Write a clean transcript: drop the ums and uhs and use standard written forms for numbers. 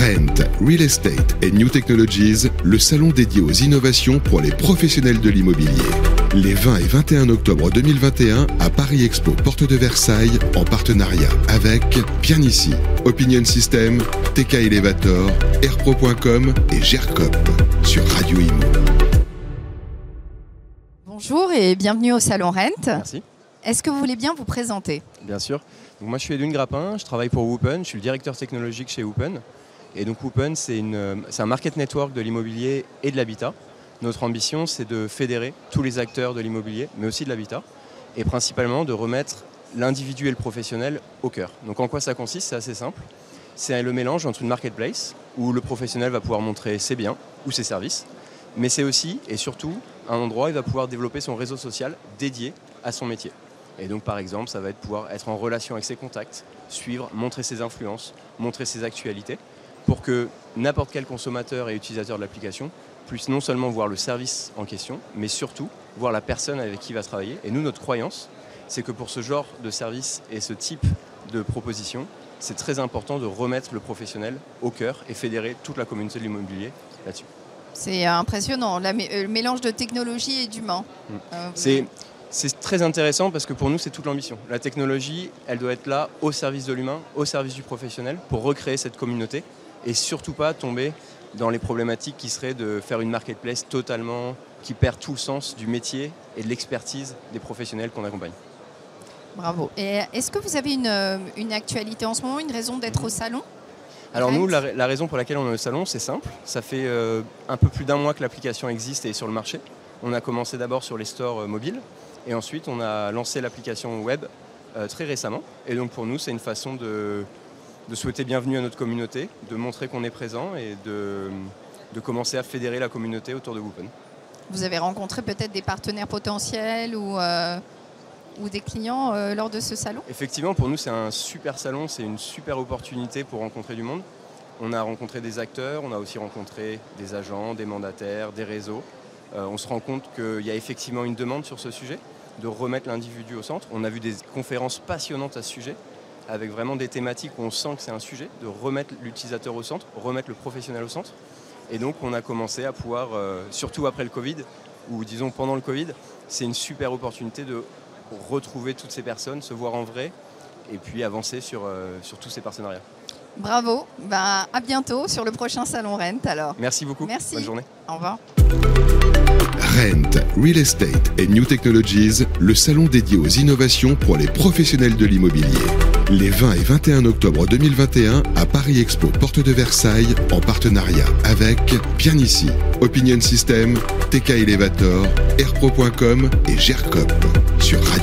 Rent, Real Estate et New Technologies, le salon dédié aux innovations pour les professionnels de l'immobilier. Les 20 et 21 octobre 2021 à Paris Expo, porte de Versailles, en partenariat avec Pianici, Opinion System, TK Elevator, Airpro.com et GERCOP sur Radio Imo. Bonjour et bienvenue au Salon Rent. Merci. Est-ce que vous voulez bien vous présenter ? Bien sûr. Donc moi je suis Edwin Grappin, je travaille pour Woopen, je suis le directeur technologique chez Woopen. Et donc Woopen c'est un market network de l'immobilier et de l'habitat. Notre ambition c'est de fédérer tous les acteurs de l'immobilier mais aussi de l'habitat et principalement de remettre l'individu et le professionnel au cœur. Donc en quoi ça consiste ? C'est assez simple. C'est le mélange entre une marketplace où le professionnel va pouvoir montrer ses biens ou ses services, mais c'est aussi et surtout un endroit où il va pouvoir développer son réseau social dédié à son métier. Et donc par exemple, ça va être pouvoir être en relation avec ses contacts, suivre, montrer ses influences, montrer ses actualités, pour que n'importe quel consommateur et utilisateur de l'application puisse non seulement voir le service en question, mais surtout voir la personne avec qui il va travailler. Et nous, notre croyance, c'est que pour ce genre de service et ce type de proposition, c'est très important de remettre le professionnel au cœur et fédérer toute la communauté de l'immobilier là-dessus. C'est impressionnant, le mélange de technologie et d'humain. C'est très intéressant parce que pour nous, c'est toute l'ambition. La technologie, elle doit être là au service de l'humain, au service du professionnel pour recréer cette communauté et surtout pas tomber dans les problématiques qui seraient de faire une marketplace totalement qui perd tout le sens du métier et de l'expertise des professionnels qu'on accompagne. Bravo. Et est-ce que vous avez une actualité en ce moment, une raison d'être au salon ? Alors nous, la raison pour laquelle on est au salon, c'est simple. Ça fait un peu plus d'un mois que l'application existe et est sur le marché. On a commencé d'abord sur les stores mobiles et ensuite on a lancé l'application web très récemment. Et donc pour nous, c'est une façon de souhaiter bienvenue à notre communauté, de montrer qu'on est présent et de commencer à fédérer la communauté autour de Woopen. Vous avez rencontré peut-être des partenaires potentiels ou des clients lors de ce salon ? Effectivement, pour nous, c'est un super salon, c'est une super opportunité pour rencontrer du monde. On a rencontré des acteurs, on a aussi rencontré des agents, des mandataires, des réseaux. On se rend compte qu'il y a effectivement une demande sur ce sujet, de remettre l'individu au centre. On a vu des conférences passionnantes à ce sujet, avec vraiment des thématiques où on sent que c'est un sujet, de remettre l'utilisateur au centre, remettre le professionnel au centre. Et donc on a commencé à pouvoir, surtout après le Covid, ou disons pendant le Covid, c'est une super opportunité de retrouver toutes ces personnes, se voir en vrai, et puis avancer sur tous ces partenariats. Bravo, à bientôt sur le prochain Salon Rent alors. Merci beaucoup, Merci. Bonne journée. Au revoir. Rent, Real Estate et New Technologies, le salon dédié aux innovations pour les professionnels de l'immobilier. Les 20 et 21 octobre 2021 à Paris Expo, porte de Versailles, en partenariat avec Pianici, Opinion System, TK Elevator, Airpro.com et GERCOP sur